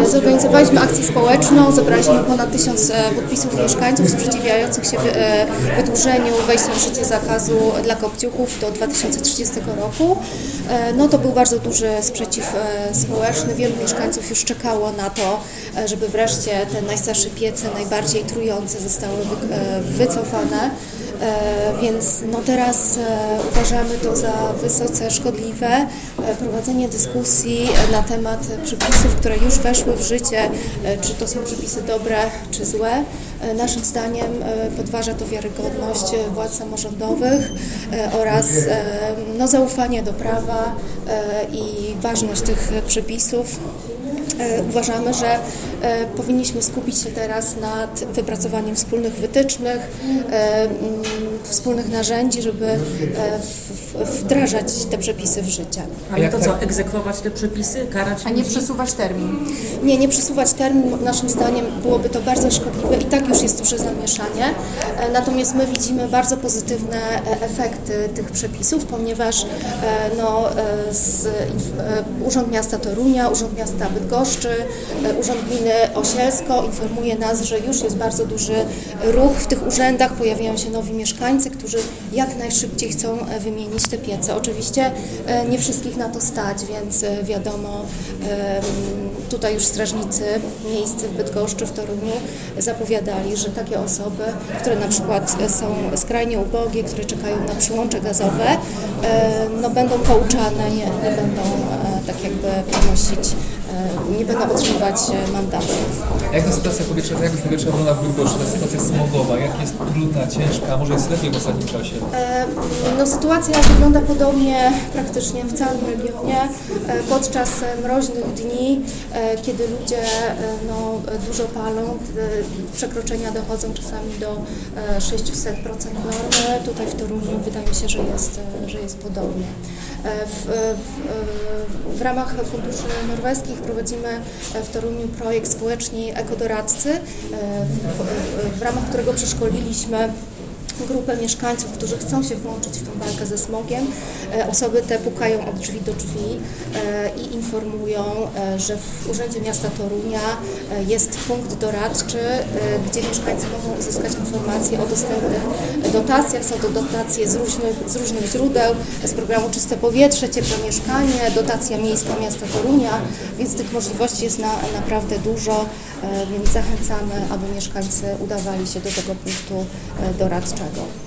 Zorganizowaliśmy akcję społeczną, zebraliśmy ponad 1000 podpisów mieszkańców sprzeciwiających się wydłużeniu wejścia w życie zakazu dla kopciuchów do 2030 roku. No to był bardzo duży sprzeciw społeczny. Wielu mieszkańców już czekało na to, żeby wreszcie te najstarsze piece, najbardziej trujące zostały wycofane. Więc no teraz uważamy to za wysoce szkodliwe. Prowadzenie dyskusji na temat przepisów, które już weszły w życie, czy to są przepisy dobre, czy złe, naszym zdaniem podważa to wiarygodność władz samorządowych oraz no, zaufanie do prawa i ważność tych przepisów. Uważamy, że powinniśmy skupić się teraz nad wypracowaniem wspólnych wytycznych, wspólnych narzędzi, żeby wdrażać te przepisy w życie. Ale to co, egzekwować te przepisy, karać? A nie przesuwać termin? Nie przesuwać termin, naszym zdaniem byłoby to bardzo szkodliwe i tak już jest duże zamieszanie. Natomiast my widzimy bardzo pozytywne efekty tych przepisów, ponieważ Urząd Miasta Torunia, Urząd Miasta Bydgoszczy, Urząd Gminy Osielsko informuje nas, że już jest bardzo duży ruch w tych urzędach, pojawiają się nowi mieszkańcy, którzy jak najszybciej chcą wymienić te piece. Oczywiście nie wszystkich na to stać, więc wiadomo, tutaj już strażnicy miejscy w Bydgoszczy, w Toruniu zapowiadali, że takie osoby, które na przykład są skrajnie ubogie, które czekają na przyłącze gazowe, no będą pouczane, nie będą tak jakby ponosić, nie będą otrzymywać mandatów. Jak ta sytuacja powietrza, jakość powietrza wygląda w Bydgoszczy? Ta sytuacja smogowa, jak jest trudna, ciężka, może jest lepiej w ostatnim czasie? No, sytuacja wygląda podobnie praktycznie w całym regionie. Podczas mroźnych dni, kiedy ludzie dużo palą, przekroczenia dochodzą czasami do 600% normy. Tutaj w Toruniu wydaje mi się, że jest podobnie. W ramach funduszy norweskich prowadzimy w Toruniu projekt Społeczni Ekodoradcy, w ramach którego przeszkoliliśmy grupę mieszkańców, którzy chcą się włączyć w tą walkę ze smogiem. Osoby te pukają od drzwi do drzwi i informują, że w Urzędzie Miasta Torunia jest punkt doradczy, gdzie mieszkańcy mogą uzyskać informacje o dostępnych dotacjach. Są to dotacje z różnych źródeł, z programu Czyste Powietrze, Ciepłe Mieszkanie, dotacja miejska Miasta Torunia, więc tych możliwości jest naprawdę dużo, więc zachęcamy, aby mieszkańcy udawali się do tego punktu doradczego.